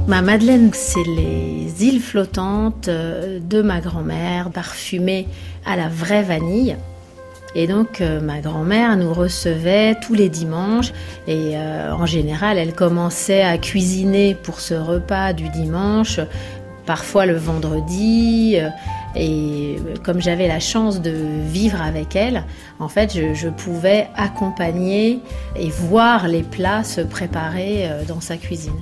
Ma madeleine, c'est les îles flottantes de ma grand-mère, parfumées à la vraie vanille. Et donc, ma grand-mère nous recevait tous les dimanches. Et en général, elle commençait à cuisiner pour ce repas du dimanche, parfois le vendredi. Et comme j'avais la chance de vivre avec elle, en fait, je pouvais accompagner et voir les plats se préparer dans sa cuisine.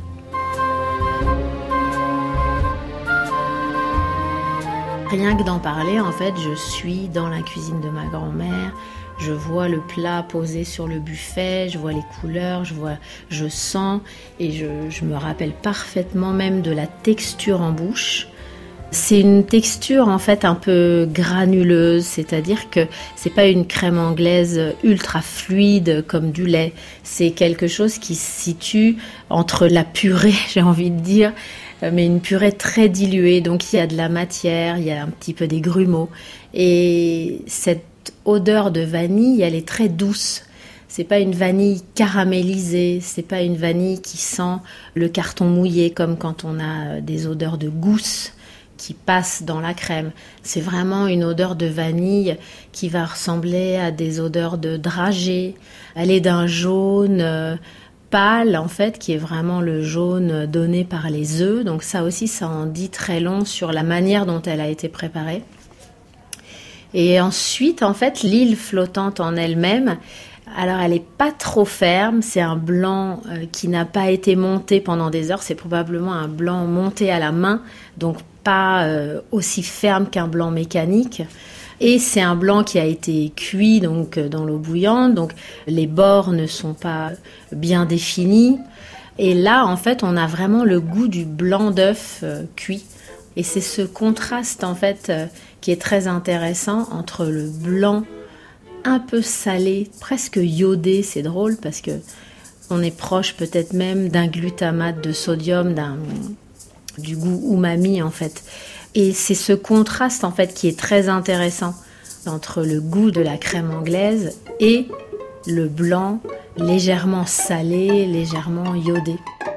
Rien que d'en parler, en fait, je suis dans la cuisine de ma grand-mère, je vois le plat posé sur le buffet, je vois les couleurs, je sens et je me rappelle parfaitement même de la texture en bouche. C'est une texture en fait un peu granuleuse, c'est-à-dire que c'est pas une crème anglaise ultra fluide comme du lait, c'est quelque chose qui se situe entre la purée, j'ai envie de dire, mais une purée très diluée, donc il y a de la matière, il y a un petit peu des grumeaux, et cette odeur de vanille, elle est très douce. C'est pas une vanille caramélisée, c'est pas une vanille qui sent le carton mouillé comme quand on a des odeurs de gousse qui passent dans la crème. C'est vraiment une odeur de vanille qui va ressembler à des odeurs de dragée. Elle est d'un jaune pâle, en fait, qui est vraiment le jaune donné par les œufs. Donc ça aussi, ça en dit très long sur la manière dont elle a été préparée. Et ensuite, en fait, l'île flottante en elle-même, alors elle n'est pas trop ferme, c'est un blanc qui n'a pas été monté pendant des heures, c'est probablement un blanc monté à la main, donc pas aussi ferme qu'un blanc mécanique. Et c'est un blanc qui a été cuit donc, dans l'eau bouillante, donc les bords ne sont pas bien définis. Et là, en fait, on a vraiment le goût du blanc d'œuf cuit. Et c'est ce contraste, en fait, qui est très intéressant entre le blanc un peu salé, presque iodé. C'est drôle parce que on est proche peut-être même d'un glutamate de sodium, du goût umami, en fait. Et c'est ce contraste, en fait, qui est très intéressant entre le goût de la crème anglaise et le blanc légèrement salé, légèrement iodé.